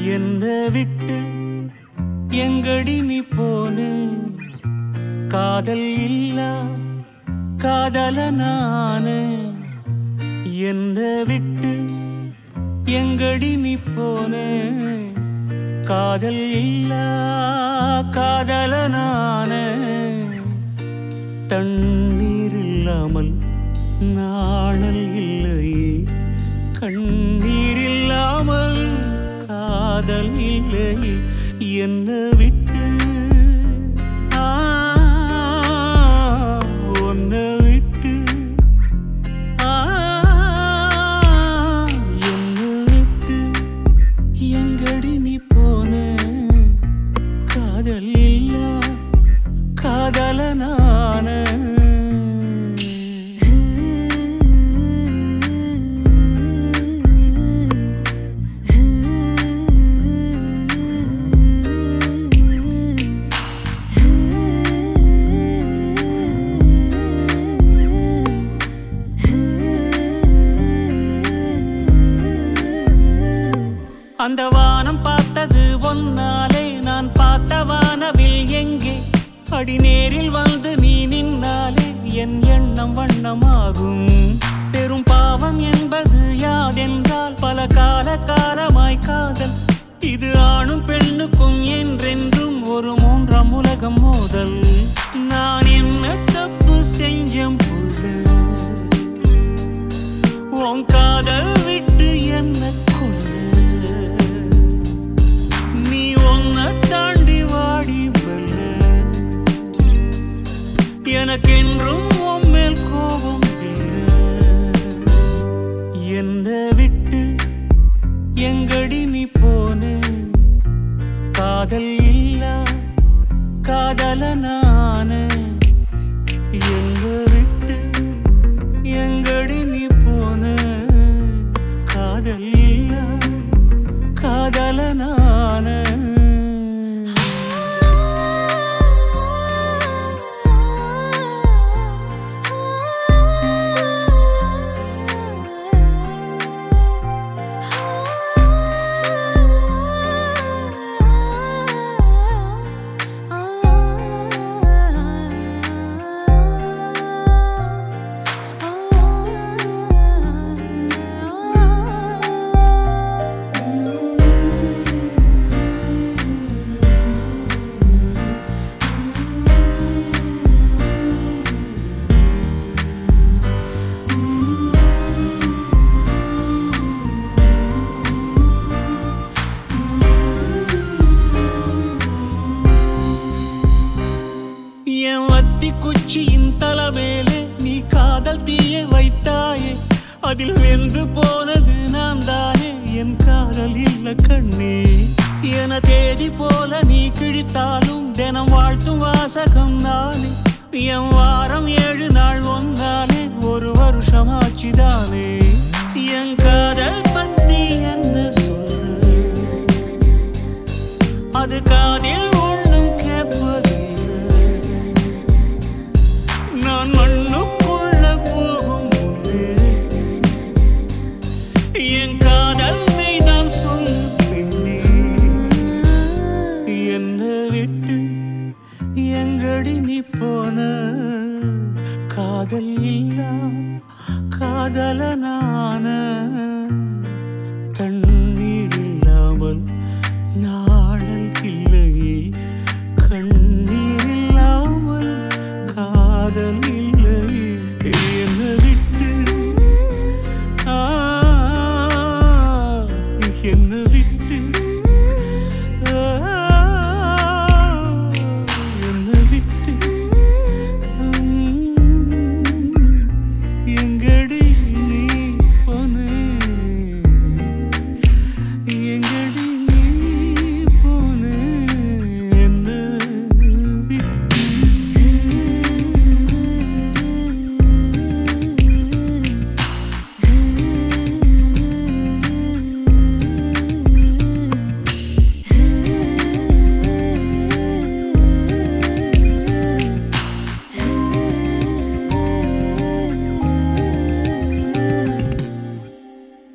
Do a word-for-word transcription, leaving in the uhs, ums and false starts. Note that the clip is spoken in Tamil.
என்ன விட்டு எங்கடி நீ போனே காதல் இல்லா காதல நானே என்ன விட்டு எங்கடி நீ போனே காதல் இல்லா காதல நானே தண்ணீர் இல்லாமல் நாணல் இல்லையே கண்ணீர் இல்லாமல் காதல் இல்லையே என்ன விட்டு ஒன்ன விட்டு என்ன விட்டு எங்கடி நீ போன காதல் இல்லா காதல நான அந்த வானம் பார்த்தது ஒன்னாலே நான் பார்த்த வானவில் எங்கே அடி நேரில் வந்து நீ நின்னாலே என் எண்ணம் வண்ணமாகும் பெரும் பாவம் என்பது யாதென்றால் பல கால காலமாய் காதல் இது ஆணும் பெண்ணுக்கும் என்றென்றும் ஒரு மூன்றாம் உலகம் மோதல் நான் என்ன தப்பு செஞ்சம் போல உன் காதல் விட்டு என்ன கொல்ல தாண்டி வாடி வல்ல எனக்கென்றும் உன் மேல் கோபம் இல்லை என்ன விட்டு எங்கடி நீ போனே காதல் இல்லா காதல நானே எங்க விட்டு எங்கடி நீ போனே காதல் இல்லா காதல நானே குச்சியின் தலைமேலே நீ காதல் தீய வைத்தாயே அதில் வென்று போனது நான் தானே என் காதல் இல்ல கண்ணே என தேதி போல நீ கிழித்தாலும் தினம் வாழ்த்தும் வாசகம் நானே என் வாரம் ஏழு நாள் ஒன்றாலே ஒரு வருஷமாச்சுதானே என் காதல் பத்தி என்ன சொல்லு அது காதில் ஒன்றும் கேட்பது நான் மண்ணுக்குள்ள போகும் முன்னே என் காதல் மெய்தான் சொல்லு பெண்ணே என்ன விட்டு எங்கடி நீ போன காதல் இல்லா காதல நான